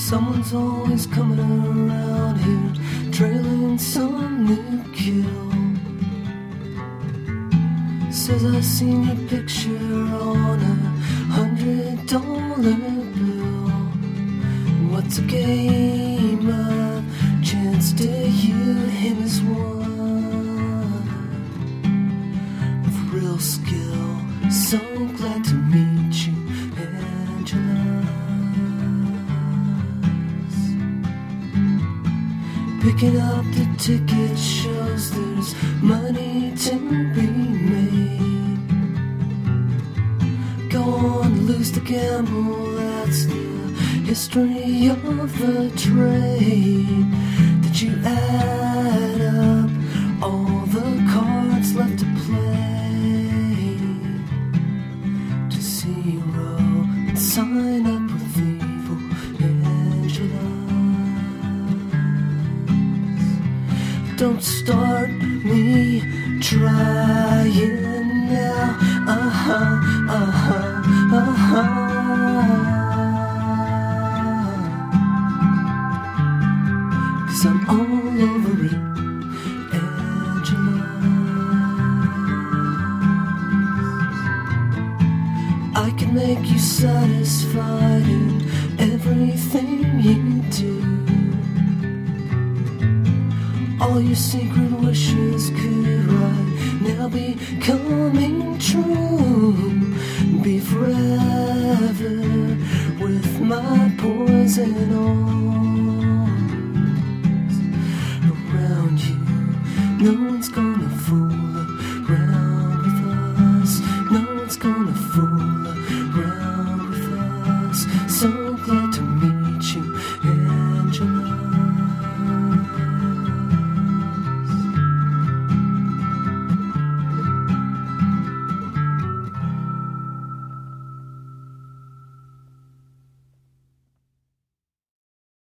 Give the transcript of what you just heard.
Someone's always coming around here, trailing some new kill. Says I seen your picture on $100 bill. What's a game of chance to you? Him is one with real skill. So glad to meet you, Angela. Picking up the ticket shows there's money to be made. Go on, lose the gamble, that's the history of the trade. Did you add up all the cards left to play to zero and sign up with evil Angela? Don't start me trying now. Cause I'm all over it, Angela. I can make you satisfied in everything you do. All your secret wishes could right now be coming true. Be forever with my poison arms around you. No